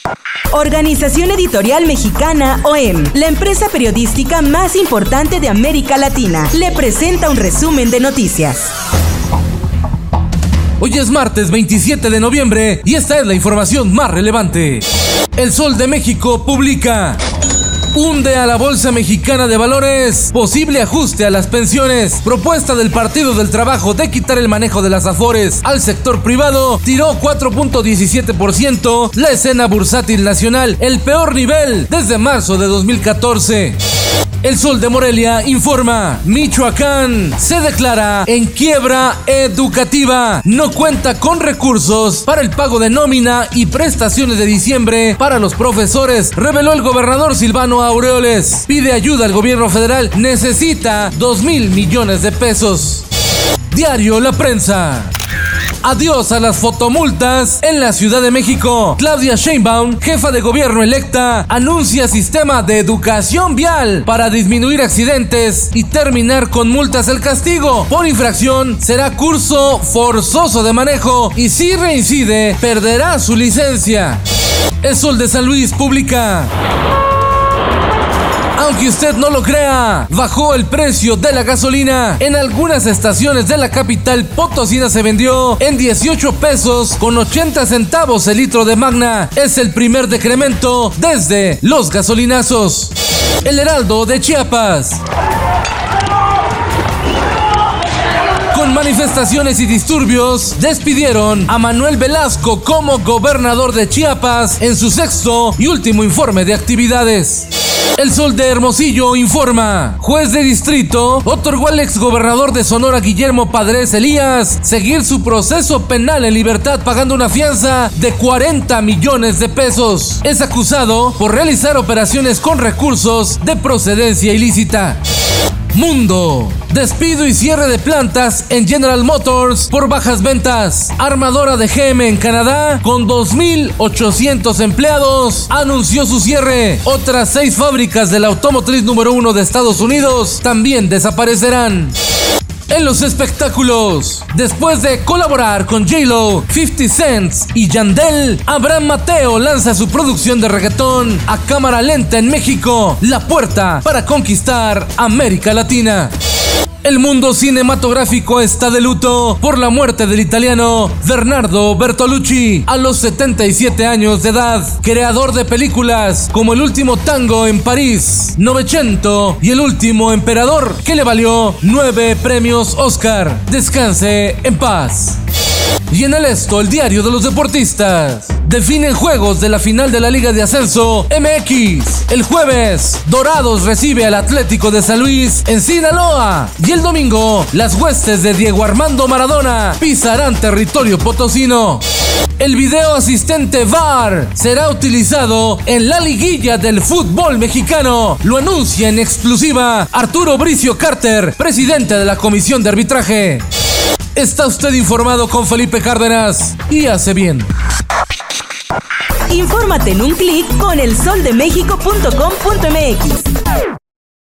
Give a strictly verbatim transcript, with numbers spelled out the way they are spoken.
Organización Editorial Mexicana O E M, la empresa periodística más importante de América Latina, le presenta un resumen de noticias. Hoy es martes veintisiete de noviembre y esta es la información más relevante. El Sol de México publica: hunde a la Bolsa Mexicana de Valores, posible ajuste a las pensiones. Propuesta del Partido del Trabajo de quitar el manejo de las afores al sector privado tiró cuatro punto diecisiete por ciento la escena bursátil nacional, el peor nivel desde marzo de dos mil catorce. El Sol de Morelia informa: Michoacán se declara en quiebra educativa. No cuenta con recursos para el pago de nómina y prestaciones de diciembre para los profesores, reveló el gobernador Silvano Aureoles. Pide ayuda al gobierno federal, necesita dos mil millones de pesos. Diario La Prensa: adiós a las fotomultas en la Ciudad de México. Claudia Sheinbaum, jefa de gobierno electa, anuncia sistema de educación vial para disminuir accidentes y terminar con multas. El castigo por infracción será curso forzoso de manejo y si reincide perderá su licencia. El Sol de San Luis publica: aunque usted no lo crea, bajó el precio de la gasolina. En algunas estaciones de la capital potosina se vendió en dieciocho pesos con ochenta centavos el litro de Magna. Es el primer decremento desde los gasolinazos. El Heraldo de Chiapas: con manifestaciones y disturbios, despidieron a Manuel Velasco como gobernador de Chiapas en su sexto y último informe de actividades. El Sol de Hermosillo informa: juez de distrito otorgó al exgobernador de Sonora, Guillermo Padres Elías, seguir su proceso penal en libertad pagando una fianza de cuarenta millones de pesos. Es acusado por realizar operaciones con recursos de procedencia ilícita. Mundo: despido y cierre de plantas en General Motors por bajas ventas. Armadora de G M en Canadá, con dos mil ochocientos empleados, anunció su cierre. Otras seis fábricas de la automotriz número uno de Estados Unidos también desaparecerán. En los espectáculos: después de colaborar con J-Lo, fifty Cent y Yandel, Abraham Mateo lanza su producción de reggaetón a cámara lenta en México, la puerta para conquistar América Latina. El mundo cinematográfico está de luto por la muerte del italiano Bernardo Bertolucci a los setenta y siete años de edad, creador de películas como El último tango en París, Novecento y El último emperador, que le valió nueve premios Oscar. Descanse en paz. Y en el Esto, el diario de los deportistas: definen juegos de la final de la Liga de Ascenso M X. El jueves, Dorados recibe al Atlético de San Luis en Sinaloa. Y el domingo, las huestes de Diego Armando Maradona pisarán territorio potosino. El video asistente V A R será utilizado en la liguilla del fútbol mexicano. Lo anuncia en exclusiva Arturo Bricio Carter, presidente de la Comisión de Arbitraje. Está usted informado con Felipe Cárdenas y hace bien. Infórmate en un clic con el sol de méxico punto com punto m x.